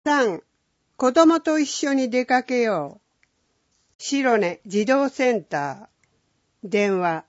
3、子供と一緒に出かけよう。白根児童センター。電話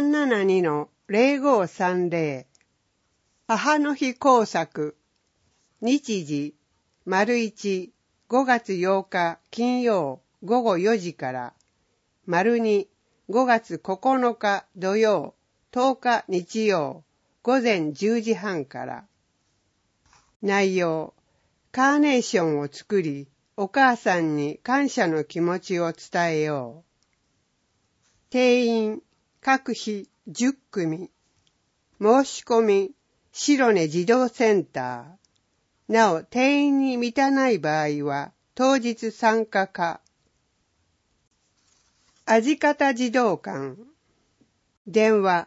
372-0530。母の日工作。日時、1、5月8日金曜午後4時から、2、5月9日土曜、10日日曜、午前10時半から。内容、カーネーションを作り、お母さんに感謝の気持ちを伝えよう。定員、各日10組。申し込み、白根児童センター。なお、定員に満たない場合は、当日参加か。味方児童館。電話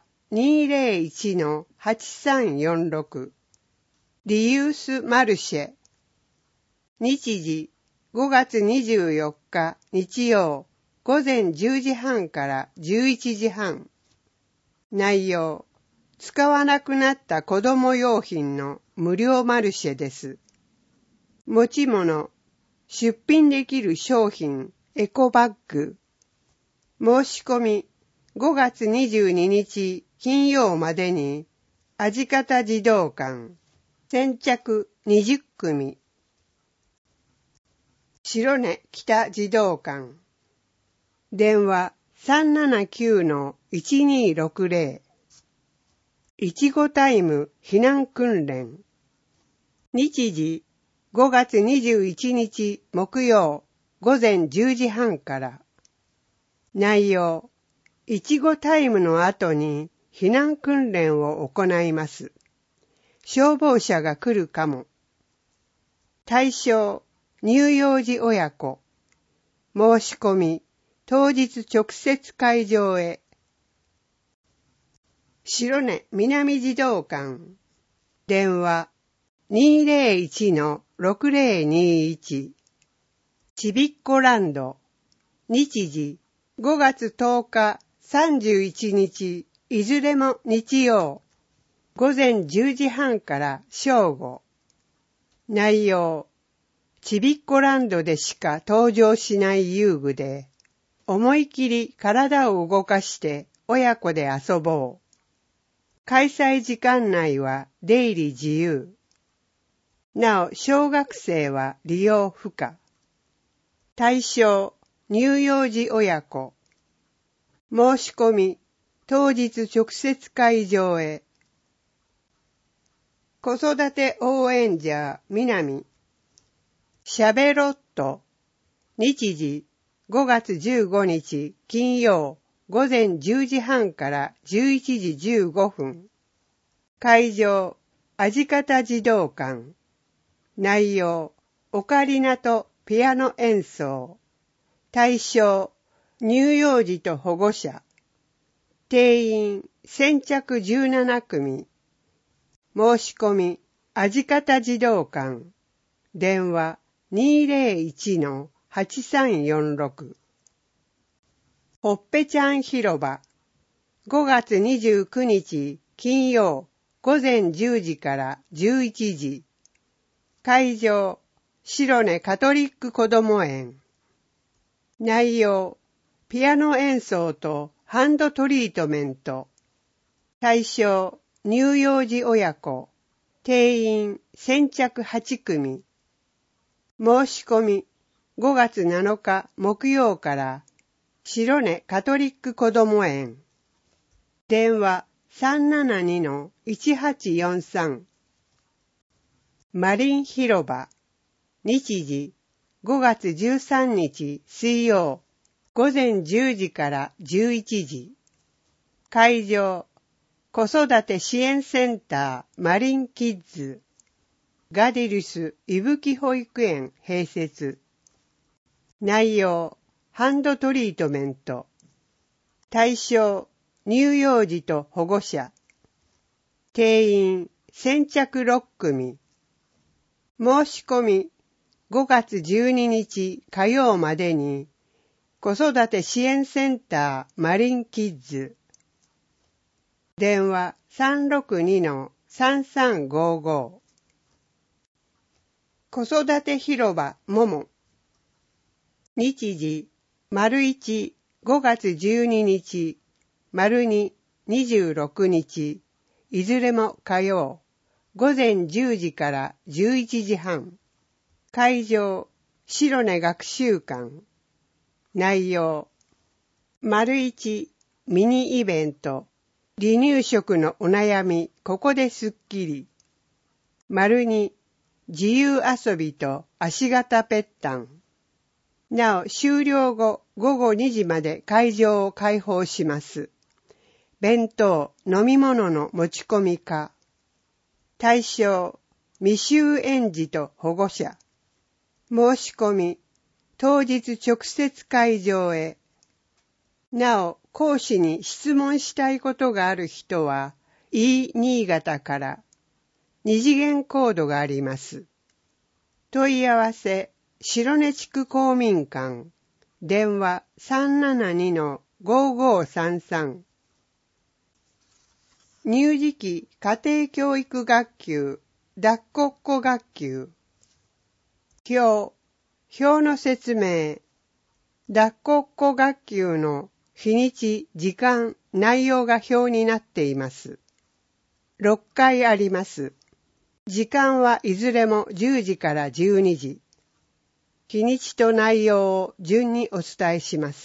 201-8346。リユースマルシェ。日時5月24日日曜午前10時半から11時半。内容、使わなくなった子供用品の無料マルシェです。持ち物、出品できる商品、エコバッグ。申し込み、5月22日金曜までに、味方児童館、先着20組。白根北児童館。電話379-1260。いちごタイム避難訓練。日時5月21日木曜午前10時半から。内容、いちごタイムの後に避難訓練を行います。消防車が来るかも。対象、乳幼児親子。申し込み、当日直接会場へ。白根南児童館。電話201-6021。ちびっこランド。日時5月10日31日いずれも日曜。午前10時半から正午。内容、ちびっこランドでしか登場しない遊具で、思い切り体を動かして親子で遊ぼう。開催時間内は出入り自由。なお、小学生は利用不可。対象、乳幼児親子。申し込み、当日直接会場へ。子育て応援者南。しゃべろっと。日時5月15日金曜午前10時半から11時15分。会場、味方児童館。内容、オカリナとピアノ演奏。対象、乳幼児と保護者。定員、先着17組。申し込み、味方児童館。電話201-8346。ほっぺちゃん広場。5月29日金曜午前10時から11時。会場、白根カトリックこども園。内容、ピアノ演奏とハンドトリートメント。対象、乳幼児親子。定員、先着8組。申し込み、5月7日木曜から、白根カトリックこども園。電話372-1843。マリン広場。日時5月13日水曜午前10時から11時。会場、子育て支援センターマリンキッズ。ガディルスいぶき保育園併設。内容、ハンドトリートメント。対象、乳幼児と保護者。定員、先着6組。申し込み、5月12日火曜までに、子育て支援センターマリンキッズ。電話362-3355。 子育て広場もも。日時、1、5月12日、2、26日、いずれも火曜、午前10時から11時半。会場、白根学習館。内容、1、ミニイベント、離乳食のお悩み、ここですっきり。2、自由遊びと足型ぺったん。なお、終了後、午後2時まで会場を開放します。弁当、飲み物の持ち込み可。対象、未就園児と保護者。申し込み、当日直接会場へ。なお、講師に質問したいことがある人は、E新潟から二次元コードがあります。問い合わせ、白根地区公民館、電話 372-5533。乳児期家庭教育学級、抱っこっこ学級。表の説明。抱っこっこ学級の日にち、時間、内容が表になっています。6回あります。時間はいずれも10時から12時。日にちと内容を順にお伝えします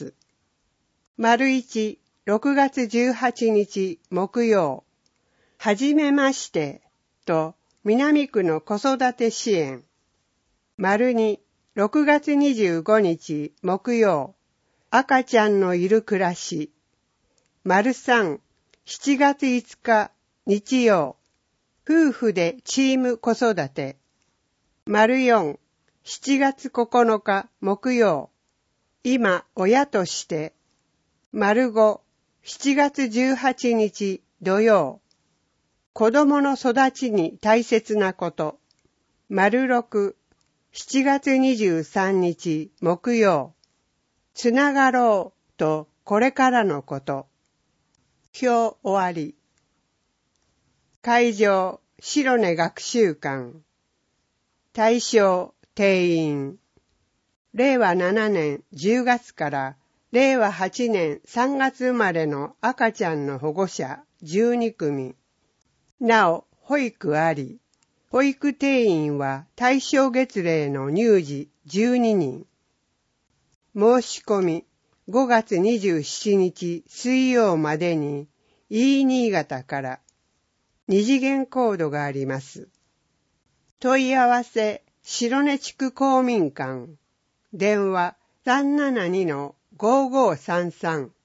。1、6月18日木曜。はじめましてと南区の子育て支援。2、6月25日木曜。赤ちゃんのいる暮らし。3、7月5日日曜。夫婦でチーム子育て。4、7月9日木曜。今親として。5、7月18日土曜。子供の育ちに大切なこと。6、7月23日木曜。つながろうとこれからのこと。表終わり。会場、白根学習館。対象、定員。令和7年10月から令和8年3月生まれの赤ちゃんの保護者12組。なお、保育あり。保育定員は対象月齢の乳児12人。申し込み、5月27日水曜までに E 新潟から二次元コードがあります。問い合わせ、白根地区公民館。電話 372-5533。